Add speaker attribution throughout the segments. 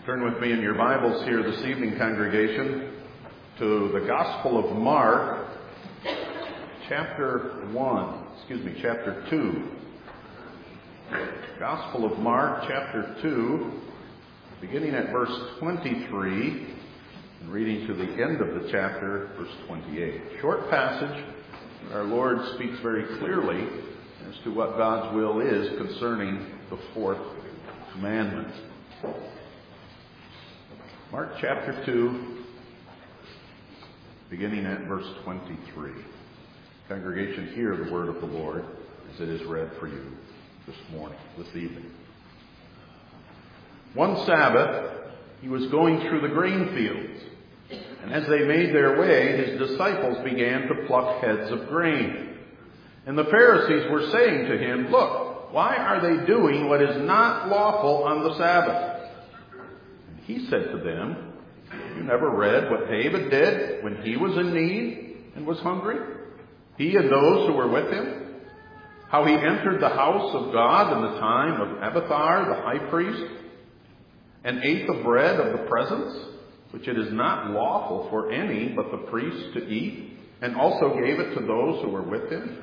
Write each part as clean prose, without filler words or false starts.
Speaker 1: Turn with me in your Bibles here this evening, congregation, to the Gospel of Mark, chapter 2. Gospel of Mark, chapter 2, beginning at verse 23, and reading to the end of the chapter, verse 28. Short passage. Our Lord speaks very clearly as to what God's will is concerning the fourth commandment. Mark chapter 2, beginning at verse 23. Congregation, hear the word of the Lord as it is read for you this evening. One Sabbath, he was going through the grain fields, and as they made their way, his disciples began to pluck heads of grain. And the Pharisees were saying to him, "Look, why are they doing what is not lawful on the Sabbath?" And he said to them, "You never read what David did when he was in need and was hungry? He and those who were with him? How he entered the house of God in the time of Abiathar the high priest, and ate the bread of the presence, which it is not lawful for any but the priest to eat, and also gave it to those who were with him?"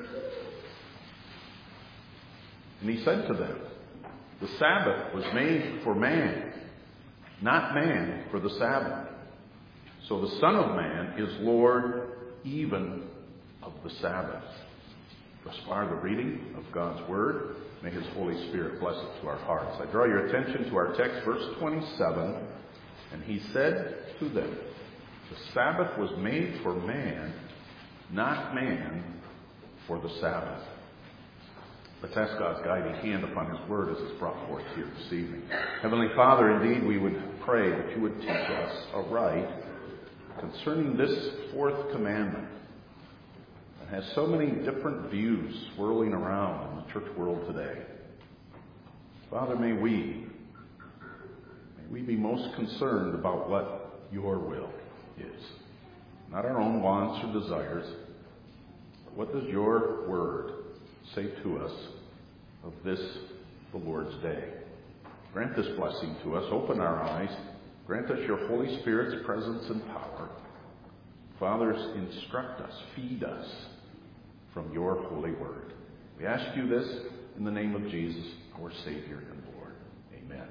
Speaker 1: And he said to them, "The Sabbath was made for man, not man for the Sabbath. So the Son of Man is Lord even of the Sabbath." Thus far the reading of God's Word. May His Holy Spirit bless it to our hearts. I draw your attention to our text, verse 27. And he said to them, "The Sabbath was made for man, not man for the Sabbath." Let's ask God's guiding hand upon His Word as it's brought forth here this evening. Heavenly Father, indeed we would pray that you would teach us aright concerning this fourth commandment that has so many different views swirling around in the church world today. Father, may we be most concerned about what your will is. Not our own wants or desires, but what does your word say to us of this, the Lord's day? Grant this blessing to us. Open our eyes. Grant us your Holy Spirit's presence and power. Fathers, instruct us, feed us from your holy word. We ask you this in the name of Jesus, our Savior and Lord. Amen.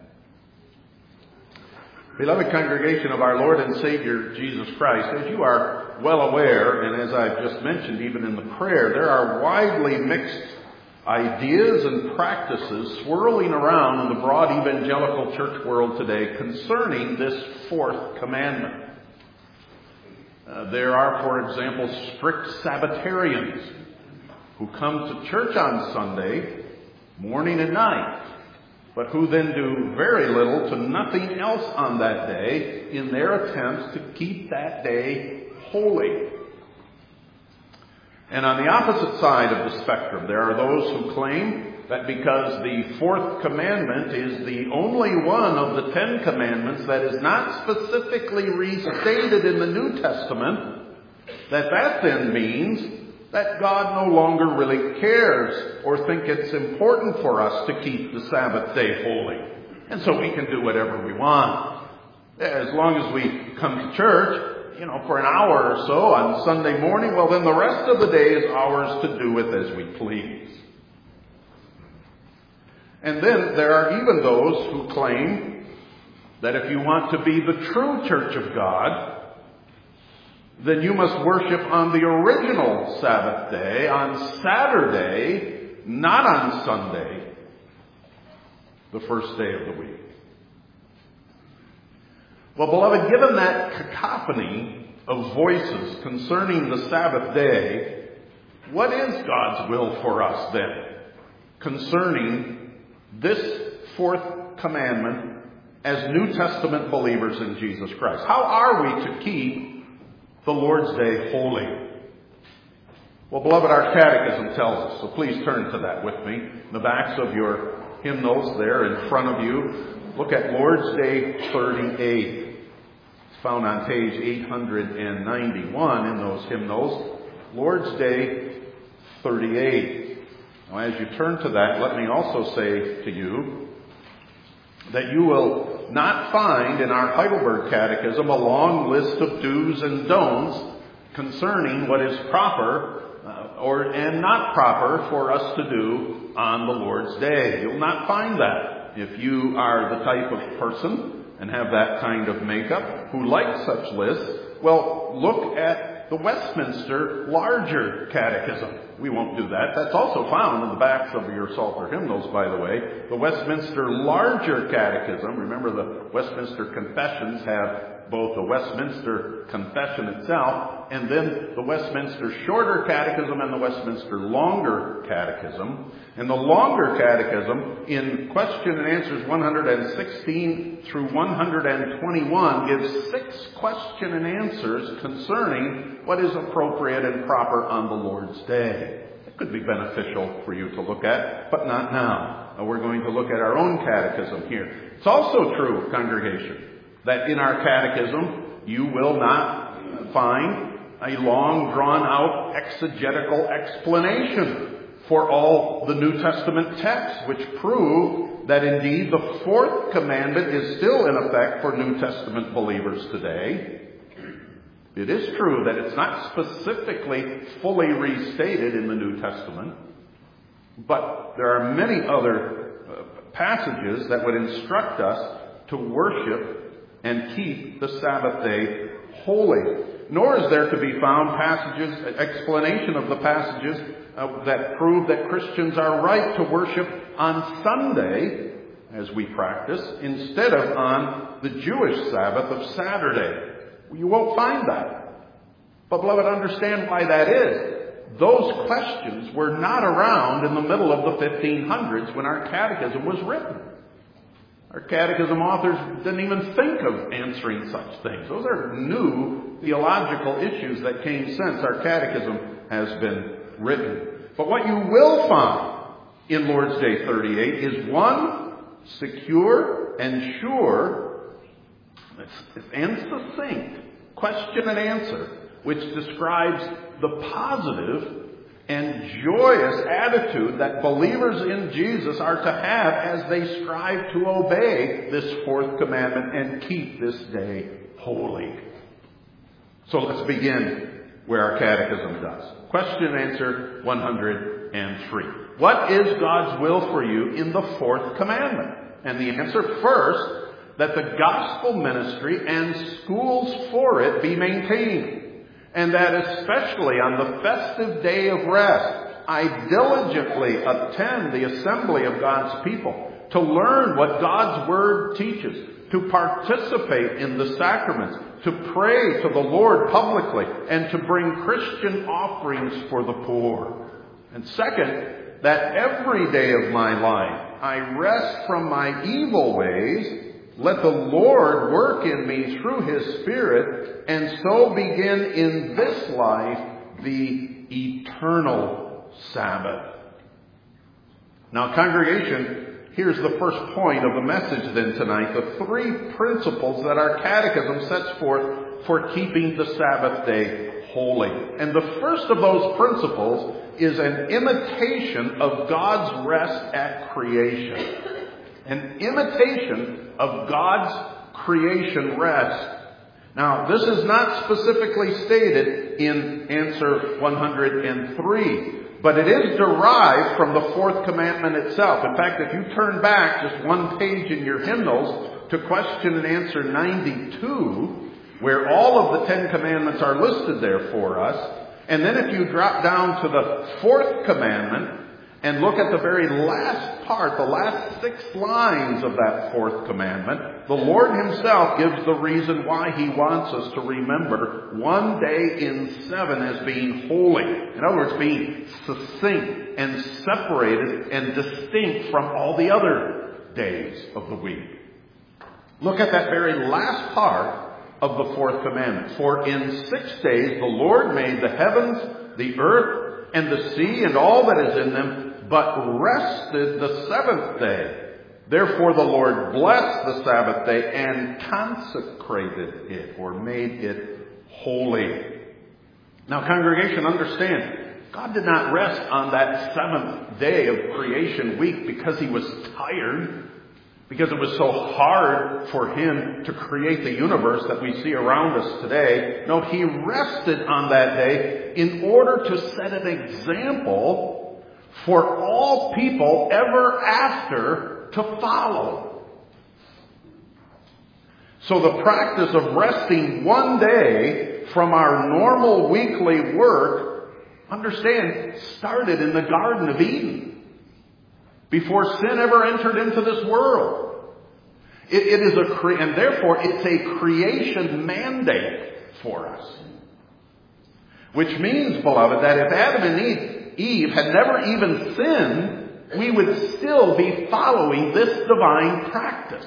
Speaker 1: Beloved congregation of our Lord and Savior Jesus Christ, as you are well aware, and as I've just mentioned even in the prayer, there are widely mixed ideas and practices swirling around in the broad evangelical church world today concerning this fourth commandment. There are, for example, strict Sabbatarians who come to church on Sunday, morning and night, but who then do very little to nothing else on that day in their attempts to keep that day holy. And on the opposite side of the spectrum, there are those who claim that because the fourth commandment is the only one of the 10 commandments that is not specifically restated in the New Testament, that then means that God no longer really cares or think it's important for us to keep the Sabbath day holy. And so we can do whatever we want. As long as we come to church, for an hour or so on Sunday morning, well, then the rest of the day is ours to do with as we please. And then there are even those who claim that if you want to be the true church of God, then you must worship on the original Sabbath day, on Saturday, not on Sunday, the first day of the week. Well, beloved, given that cacophony of voices concerning the Sabbath day, what is God's will for us then concerning this fourth commandment as New Testament believers in Jesus Christ? How are we to keep the Lord's Day holy? Well, beloved, our catechism tells us, so please turn to that with me. In the backs of your hymnals there in front of you, look at Lord's Day 38. It's found on page 891 in those hymnals. Lord's Day 38. Now, as you turn to that, let me also say to you that you will not find in our Heidelberg Catechism a long list of do's and don'ts concerning what is proper and not proper for us to do on the Lord's Day. You'll not find that. If you are the type of person and have that kind of makeup who likes such lists, well, look at the Westminster Larger Catechism. We won't do that. That's also found in the backs of your Psalter hymnals, by the way. The Westminster Larger Catechism, remember the Westminster Confessions have both the Westminster Confession itself and then the Westminster Shorter Catechism and the Westminster Longer Catechism. And the Longer Catechism, in question and answers 116 through 121, gives 6 question and answers concerning what is appropriate and proper on the Lord's Day. It could be beneficial for you to look at, but not now. We're going to look at our own catechism here. It's also true, congregation, that in our catechism you will not find a long, drawn-out exegetical explanation for all the New Testament texts, which prove that indeed the 4th commandment is still in effect for New Testament believers today. It is true that it's not specifically fully restated in the New Testament, but there are many other passages that would instruct us to worship and keep the Sabbath day holy. Nor is there to be found explanation of the passages that prove that Christians are right to worship on Sunday, as we practice, instead of on the Jewish Sabbath of Saturday. You won't find that. But beloved, understand why that is. Those questions were not around in the middle of the 1500s when our catechism was written. Our catechism authors didn't even think of answering such things. Those are new theological issues that came since our catechism has been written. But what you will find in Lord's Day 38 is one secure and sure and succinct question and answer, which describes the positive and joyous attitude that believers in Jesus are to have as they strive to obey this 4th commandment and keep this day holy. So let's begin where our catechism does. Question and answer 103. What is God's will for you in the 4th commandment? And the answer, first, that the gospel ministry and schools for it be maintained, and that especially on the festive day of rest, I diligently attend the assembly of God's people to learn what God's Word teaches, to participate in the sacraments, to pray to the Lord publicly, and to bring Christian offerings for the poor. And second, that every day of my life I rest from my evil ways. Let the Lord work in me through His Spirit, and so begin in this life the eternal Sabbath. Now, congregation, here's the first point of the message then tonight, the 3 principles that our catechism sets forth for keeping the Sabbath day holy. And the first of those principles is an imitation of God's rest at creation. An imitation of God's creation rest. Now, this is not specifically stated in answer 103, but it is derived from the 4th commandment itself. In fact, if you turn back just one page in your hymnals to question and answer 92, where all of the 10 commandments are listed there for us, and then if you drop down to the 4th commandment, and look at the very last part, the last 6 lines of that 4th commandment, the Lord Himself gives the reason why He wants us to remember one day in 7 as being holy. In other words, being succinct and separated and distinct from all the other days of the week. Look at that very last part of the 4th commandment. For in 6 days the Lord made the heavens, the earth, and the sea, and all that is in them, but rested the 7th day. Therefore the Lord blessed the Sabbath day and consecrated it, or made it holy. Now, congregation, understand, God did not rest on that 7th day of creation week because He was tired. because it was so hard for him to create the universe that we see around us today. No, he rested on that day in order to set an example for all people ever after to follow. So the practice of resting one day from our normal weekly work, understand, started in the Garden of Eden, before sin ever entered into this world. It is and therefore it's a creation mandate for us. Which means, beloved, that if Adam and Eve had never even sinned, we would still be following this divine practice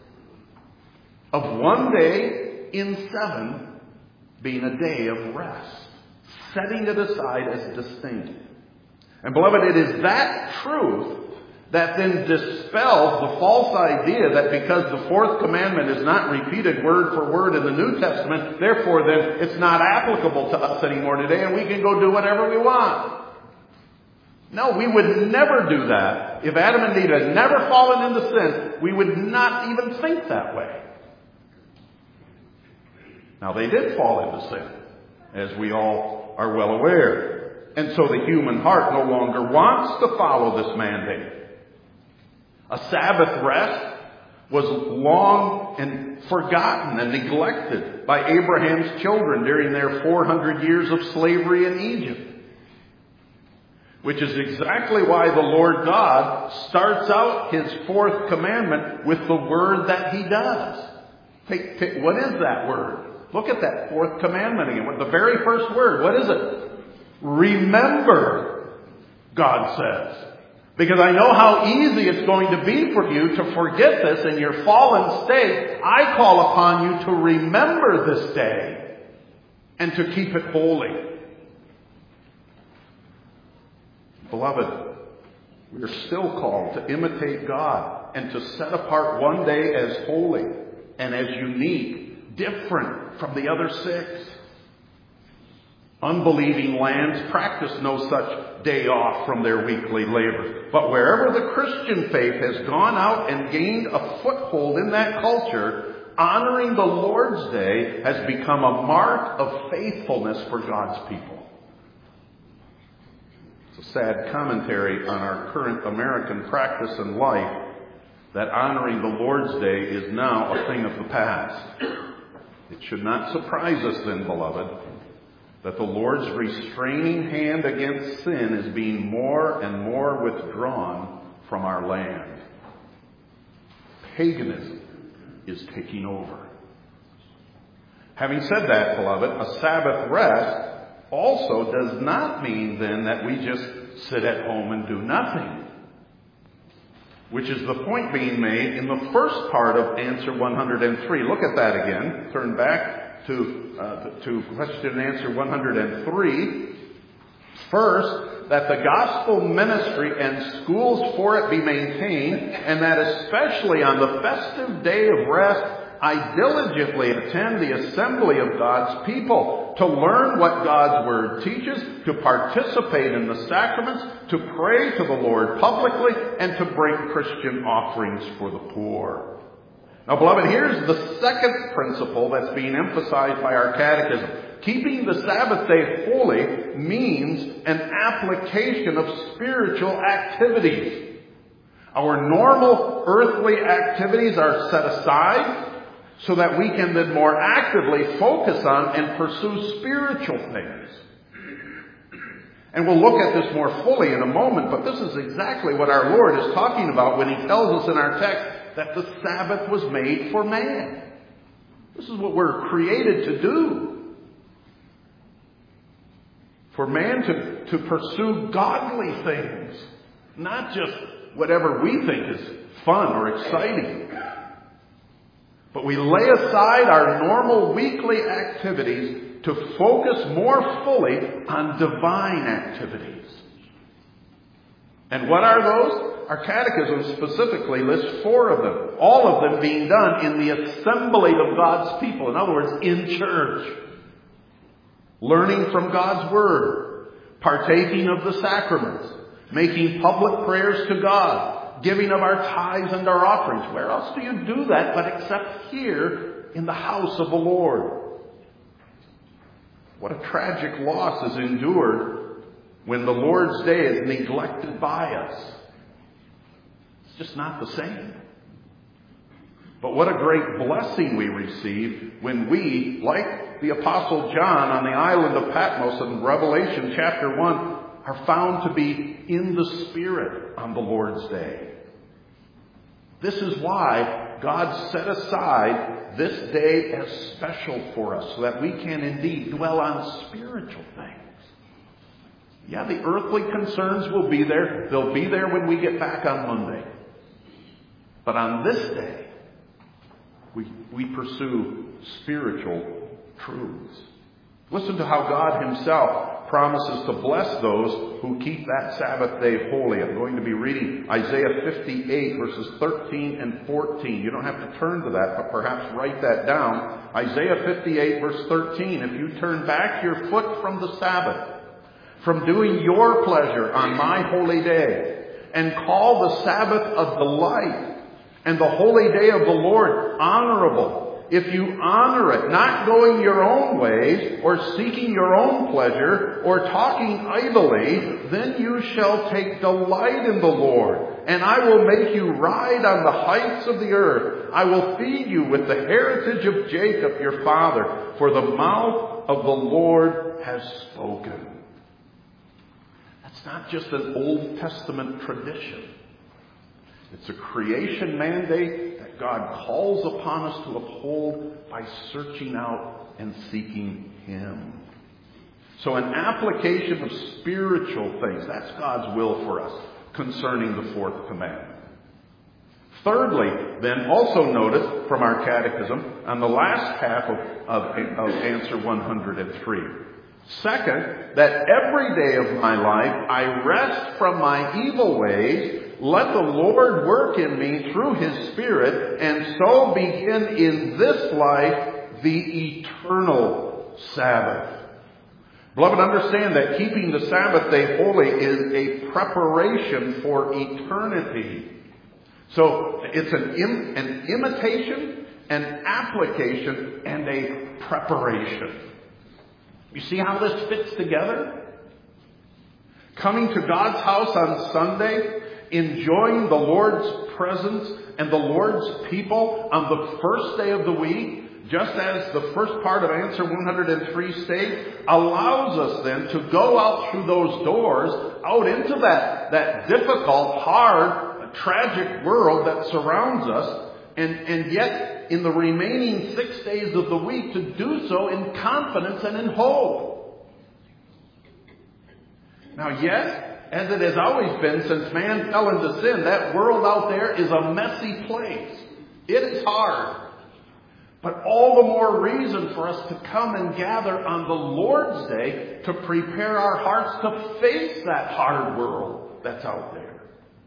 Speaker 1: of one day in 7 being a day of rest, setting it aside as distinct. And beloved, it is that truth that then dispels the false idea that because the 4th commandment is not repeated word for word in the New Testament, therefore then it's not applicable to us anymore today and we can go do whatever we want. No, we would never do that. If Adam and Eve had never fallen into sin, we would not even think that way. Now they did fall into sin, as we all are well aware. And so the human heart no longer wants to follow this mandate. A Sabbath rest was long and forgotten and neglected by Abraham's children during their 400 years of slavery in Egypt. Which is exactly why the Lord God starts out his 4th commandment with the word that he does. What is that word? Look at that 4th commandment again. The very first word, what is it? Remember, God says. Because I know how easy it's going to be for you to forget this in your fallen state. I call upon you to remember this day and to keep it holy. Beloved, we are still called to imitate God and to set apart one day as holy and as unique, different from the other 6. Unbelieving lands practice no such day off from their weekly labor. But wherever the Christian faith has gone out and gained a foothold in that culture, honoring the Lord's Day has become a mark of faithfulness for God's people. It's a sad commentary on our current American practice and life that honoring the Lord's Day is now a thing of the past. It should not surprise us then, beloved, that the Lord's restraining hand against sin is being more and more withdrawn from our land. Paganism is taking over. Having said that, beloved, a Sabbath rest also does not mean then that we just sit at home and do nothing. Which is the point being made in the first part of answer 103. Look at that again. Turn back to question and answer 103. First, that the gospel ministry and schools for it be maintained, and that especially on the festive day of rest, I diligently attend the assembly of God's people to learn what God's Word teaches, to participate in the sacraments, to pray to the Lord publicly, and to bring Christian offerings for the poor. Now, beloved, here's the second principle that's being emphasized by our catechism. Keeping the Sabbath day holy means an application of spiritual activities. Our normal earthly activities are set aside so that we can then more actively focus on and pursue spiritual things. And we'll look at this more fully in a moment, but this is exactly what our Lord is talking about when he tells us in our text that the Sabbath was made for man. This is what we're created to do. For man to pursue godly things, not just whatever we think is fun or exciting. But we lay aside our normal weekly activities to focus more fully on divine activities. And what are those? Our catechism specifically lists 4 of them, all of them being done in the assembly of God's people. In other words, in church. Learning from God's Word, partaking of the sacraments, making public prayers to God, giving of our tithes and our offerings. Where else do you do that but except here in the house of the Lord? What a tragic loss is endured when the Lord's Day is neglected by us. It's just not the same. But what a great blessing we receive when we, like the Apostle John on the island of Patmos in Revelation chapter 1, are found to be in the Spirit on the Lord's Day. This is why God set aside this day as special for us, so that we can indeed dwell on spiritual things. Yeah, the earthly concerns will be there. They'll be there when we get back on Monday. But on this day, we pursue spiritual truths. Listen to how God himself promises to bless those who keep that Sabbath day holy. I'm going to be reading Isaiah 58 verses 13 and 14. You don't have to turn to that, but perhaps write that down. Isaiah 58 verse 13. If you turn back your foot from the Sabbath, from doing your pleasure on my holy day, and call the Sabbath a delight, and the holy day of the Lord honorable, if you honor it, not going your own ways, or seeking your own pleasure, or talking idly, then you shall take delight in the Lord. And I will make you ride on the heights of the earth. I will feed you with the heritage of Jacob your father, for the mouth of the Lord has spoken. That's not just an Old Testament tradition. It's a creation mandate that God calls upon us to uphold by searching out and seeking Him. So an application of spiritual things, that's God's will for us concerning the fourth commandment. Thirdly, then, also notice from our catechism on the last half of answer 103. Second, that every day of my life I rest from my evil ways. Let the Lord work in me through His Spirit, and so begin in this life the eternal Sabbath. Beloved, understand that keeping the Sabbath day holy is a preparation for eternity. So it's an imitation, an application, and a preparation. You see how this fits together? Coming to God's house on Sunday, enjoying the Lord's presence and the Lord's people on the first day of the week, just as the first part of answer 103 states, allows us then to go out through those doors, out into that difficult, hard, tragic world that surrounds us, and yet in the remaining 6 days of the week to do so in confidence and in hope. Now, yes, as it has always been since man fell into sin, that world out there is a messy place. It is hard. But all the more reason for us to come and gather on the Lord's Day to prepare our hearts to face that hard world that's out there.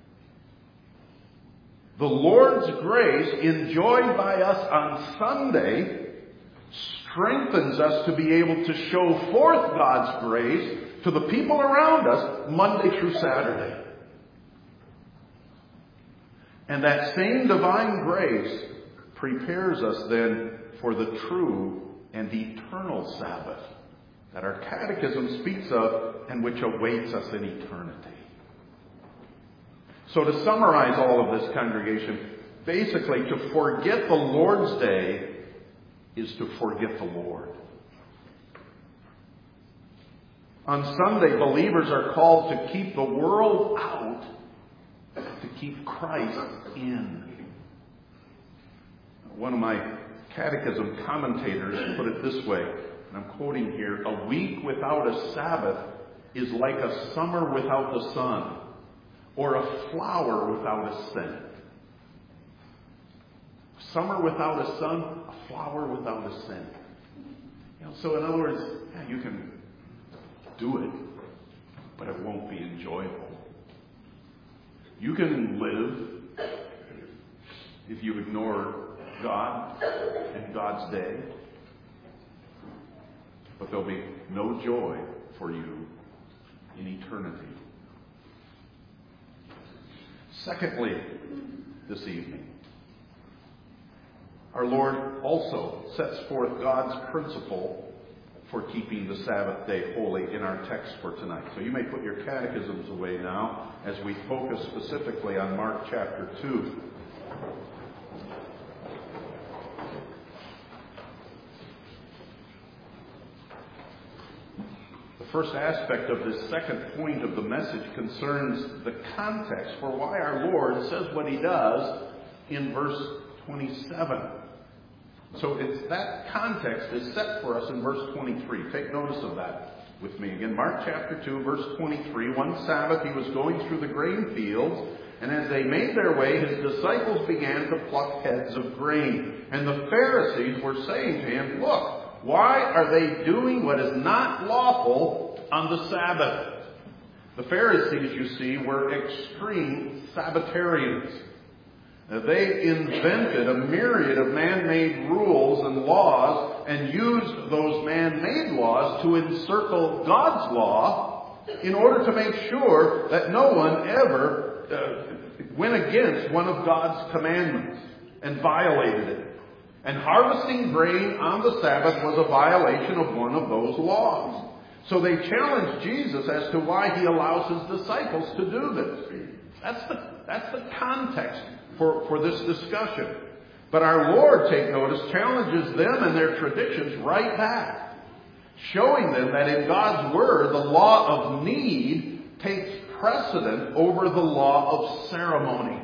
Speaker 1: The Lord's grace enjoyed by us on Sunday strengthens us to be able to show forth God's grace to the people around us Monday through Saturday. And that same divine grace prepares us then for the true and eternal Sabbath that our catechism speaks of and which awaits us in eternity. So to summarize all of this, congregation, basically to forget the Lord's Day is to forget the Lord. On Sunday, believers are called to keep the world out, to keep Christ in. One of my catechism commentators put it this way, and I'm quoting here, "A week without a Sabbath is like a summer without the sun, or a flower without a scent." Summer without a sun, a flower without a scent. So in other words, you can do it, but it won't be enjoyable. You can live if you ignore God and God's day, but there'll be no joy for you in eternity. Secondly, this evening, our Lord also sets forth God's principle for keeping the Sabbath day holy in our text for tonight. So you may put your catechisms away now as we focus specifically on Mark chapter 2. The first aspect of this second point of the message concerns the context for why our Lord says what he does in verse 27. So it's that context is set for us in verse 23. Take notice of that with me again. Mark chapter 2, verse 23. One Sabbath he was going through the grain fields, and as they made their way, his disciples began to pluck heads of grain. And the Pharisees were saying to him, "Look, why are they doing what is not lawful on the Sabbath?" The Pharisees, you see, were extreme Sabbatarians. They invented a myriad of man-made rules and laws and used those man-made laws to encircle God's law in order to make sure that no one ever went against one of God's commandments and violated it. And harvesting grain on the Sabbath was a violation of one of those laws. So they challenged Jesus as to why he allows his disciples to do this. That's the context for this discussion. But our Lord, take notice, challenges them and their traditions right back, showing them that in God's Word, the law of need takes precedent over the law of ceremony.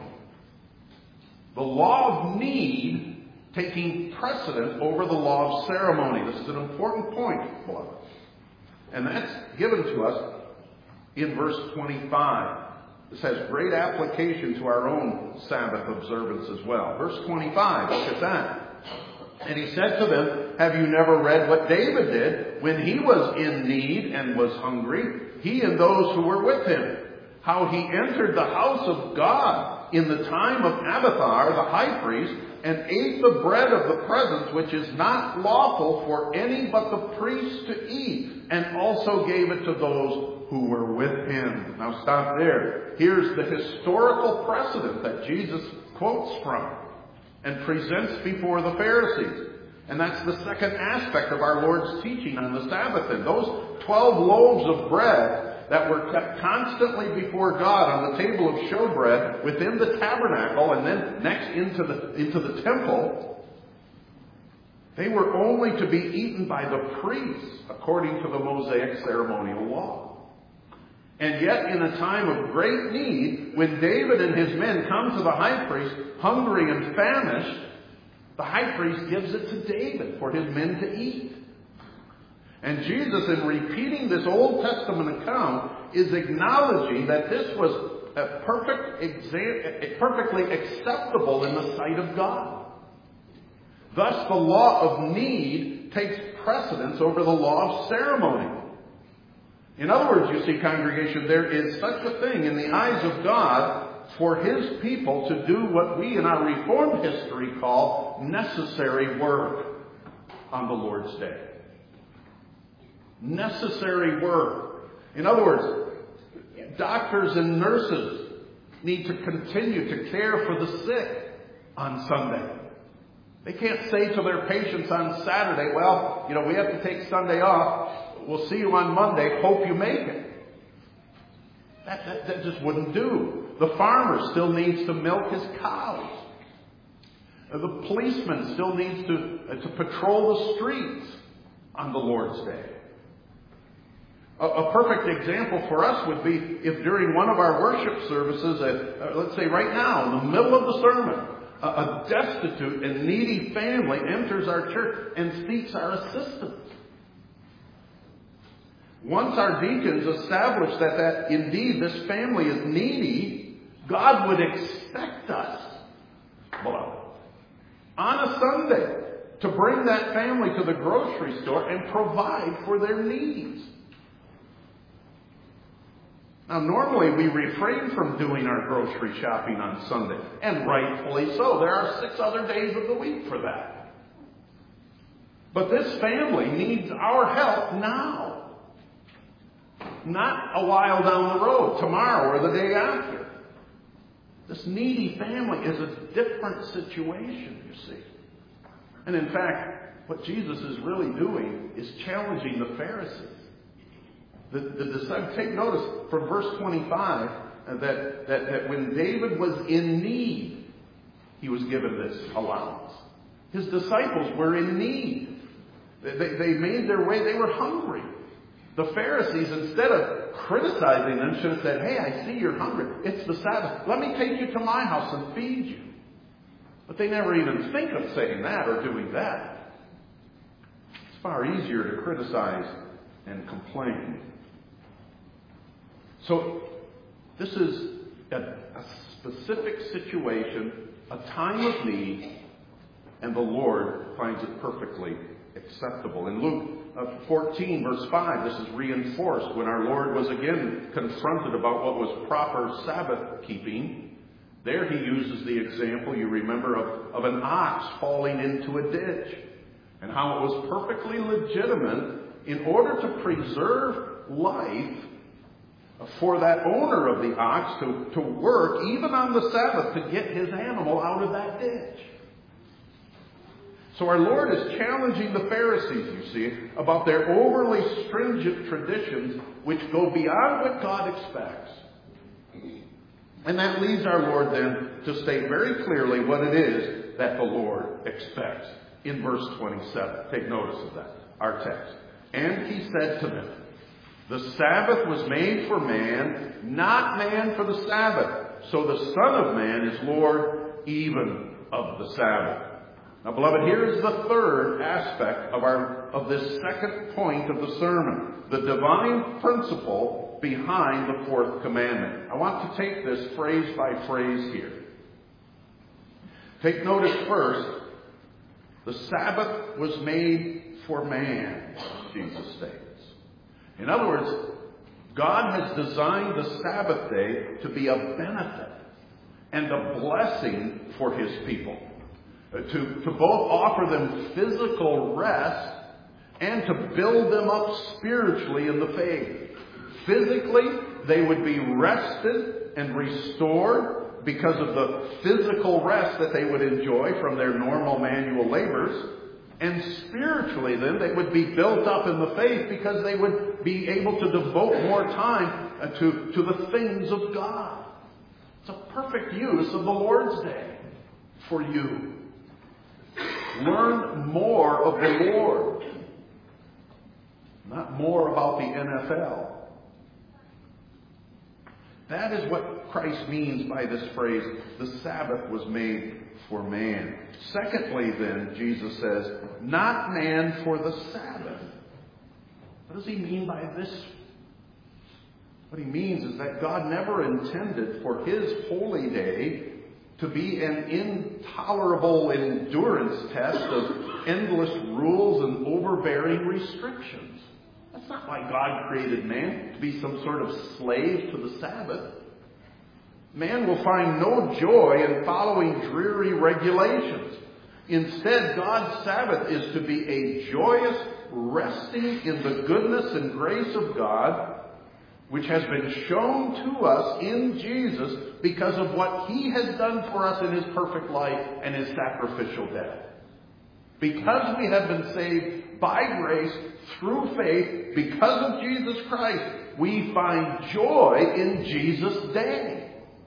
Speaker 1: The law of need taking precedent over the law of ceremony. This is an important point, beloved. And that's given to us in verse 25. This has great application to our own Sabbath observance as well. Verse 25, look at that. And he said to them, "Have you never read what David did when he was in need and was hungry, he and those who were with him? How he entered the house of God in the time of Abiathar, the high priest, and ate the bread of the presence, which is not lawful for any but the priest to eat, and also gave it to those who were with him." Now stop there. Here's the historical precedent that Jesus quotes from and presents before the Pharisees. And that's the second aspect of our Lord's teaching on the Sabbath. And those 12 loaves of bread that were kept constantly before God on the table of showbread within the tabernacle and then next into the temple, they were only to be eaten by the priests according to the Mosaic ceremonial law. And yet, in a time of great need, when David and his men come to the high priest, hungry and famished, the high priest gives it to David for his men to eat. And Jesus, in repeating this Old Testament account, is acknowledging that this was perfectly acceptable in the sight of God. Thus, the law of need takes precedence over the law of ceremony. In other words, you see, congregation, there is such a thing in the eyes of God for his people to do what we in our Reformed history call necessary work on the Lord's Day. Necessary work. In other words, doctors and nurses need to continue to care for the sick on Sunday. They can't say to their patients on Saturday, "Well, we have to take Sunday off. We'll see you on Monday. Hope you make it." That just wouldn't do. The farmer still needs to milk his cows. The policeman still needs to patrol the streets on the Lord's Day. A perfect example for us would be if during one of our worship services, let's say right now, in the middle of the sermon, a destitute and needy family enters our church and seeks our assistance. Once our deacons establish that indeed this family is needy, God would expect us, beloved, on a Sunday to bring that family to the grocery store and provide for their needs. Now, normally we refrain from doing our grocery shopping on Sunday, and rightfully so. There are 6 other days of the week for that. But this family needs our help now. Not a while down the road, tomorrow or the day after. This needy family is a different situation, you see. And in fact, what Jesus is really doing is challenging the Pharisees. The disciples, take notice from verse 25 that when David was in need, he was given this allowance. His disciples were in need. They made their way. They were hungry. The Pharisees, instead of criticizing them, should have said, hey, I see you're hungry. It's the Sabbath. Let me take you to my house and feed you. But they never even think of saying that or doing that. It's far easier to criticize and complain. So this is a specific situation, a time of need, and the Lord finds it perfectly acceptable. In Luke 14, verse 5, this is reinforced when our Lord was again confronted about what was proper Sabbath keeping. There he uses the example, you remember, of an ox falling into a ditch, and how it was perfectly legitimate in order to preserve life for that owner of the ox to work even on the Sabbath to get his animal out of that ditch. So our Lord is challenging the Pharisees, you see, about their overly stringent traditions which go beyond what God expects. And that leads our Lord then to state very clearly what it is that the Lord expects. In verse 27, take notice of that, our text. And he said to them, the Sabbath was made for man, not man for the Sabbath. So the Son of Man is Lord even of the Sabbath. Now, beloved, here's the third aspect of this second point of the sermon, the divine principle behind the fourth commandment. I want to take this phrase by phrase here. Take notice first, the Sabbath was made for man, Jesus states. In other words, God has designed the Sabbath day to be a benefit and a blessing for His people. To both offer them physical rest and to build them up spiritually in the faith. Physically, they would be rested and restored because of the physical rest that they would enjoy from their normal manual labors. And spiritually, then, they would be built up in the faith because they would be able to devote more time to the things of God. It's a perfect use of the Lord's Day for you. Learn more of the Lord, not more about the NFL. That is what Christ means by this phrase, the Sabbath was made for man. Secondly, then, Jesus says, not man for the Sabbath. What does he mean by this? What he means is that God never intended for His holy day to be an intolerable endurance test of endless rules and overbearing restrictions. That's not why God created man, to be some sort of slave to the Sabbath. Man will find no joy in following dreary regulations. Instead, God's Sabbath is to be a joyous resting in the goodness and grace of God, which has been shown to us in Jesus because of what He has done for us in His perfect life and His sacrificial death. Because we have been saved by grace through faith, because of Jesus Christ, we find joy in Jesus' day.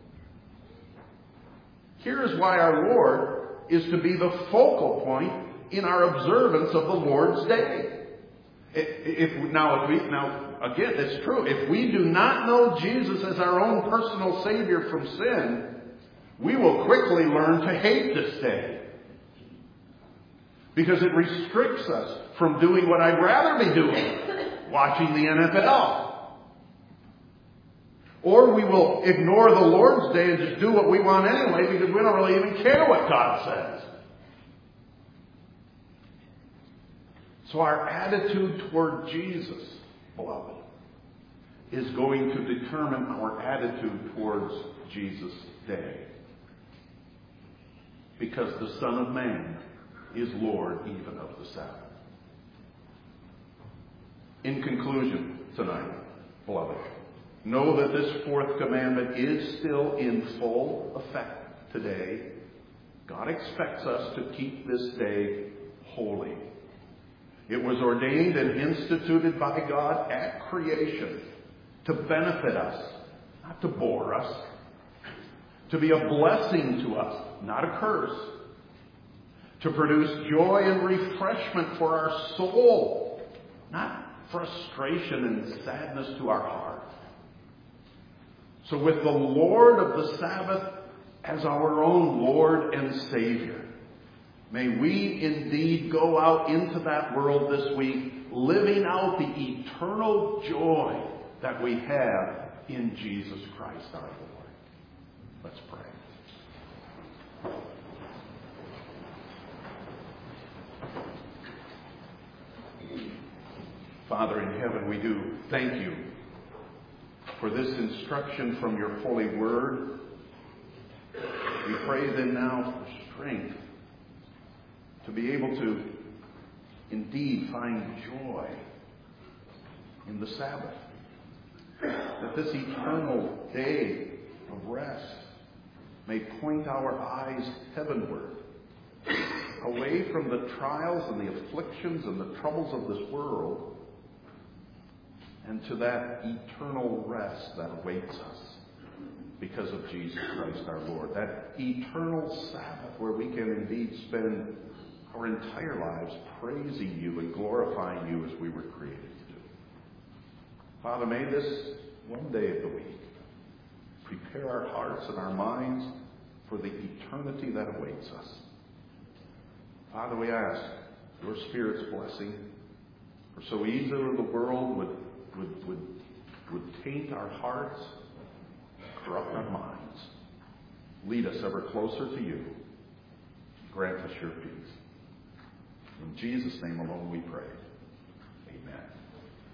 Speaker 1: Here is why our Lord is to be the focal point in our observance of the Lord's day. Again, it's true. If we do not know Jesus as our own personal Savior from sin, we will quickly learn to hate this day. Because it restricts us from doing what I'd rather be doing, watching the NFL. Or we will ignore the Lord's day and just do what we want anyway because we don't really even care what God says. So our attitude toward Jesus, beloved, is going to determine our attitude towards Jesus' day. Because the Son of Man is Lord even of the Sabbath. In conclusion tonight, beloved, Know that this fourth commandment is still in full effect today. God expects us to keep this day holy. It was ordained and instituted by God at creation to benefit us, not to bore us, to be a blessing to us, not a curse, to produce joy and refreshment for our soul, not frustration and sadness to our heart. So with the Lord of the Sabbath as our own Lord and Savior, may we indeed go out into that world this week living out the eternal joy that we have in Jesus Christ our Lord. Let's pray. Father in heaven, we do thank you for this instruction from your holy word. We pray then now for strength to be able to indeed find joy in the Sabbath. That this eternal day of rest may point our eyes heavenward, away from the trials and the afflictions and the troubles of this world, and to that eternal rest that awaits us because of Jesus Christ our Lord. That eternal Sabbath where we can indeed spend our entire lives praising you and glorifying you as we were created to do. Father, may this one day of the week prepare our hearts and our minds for the eternity that awaits us. Father, we ask your Spirit's blessing, for so easily the world would taint our hearts, corrupt our minds. Lead us ever closer to you. Grant us your peace. In Jesus' name alone we pray.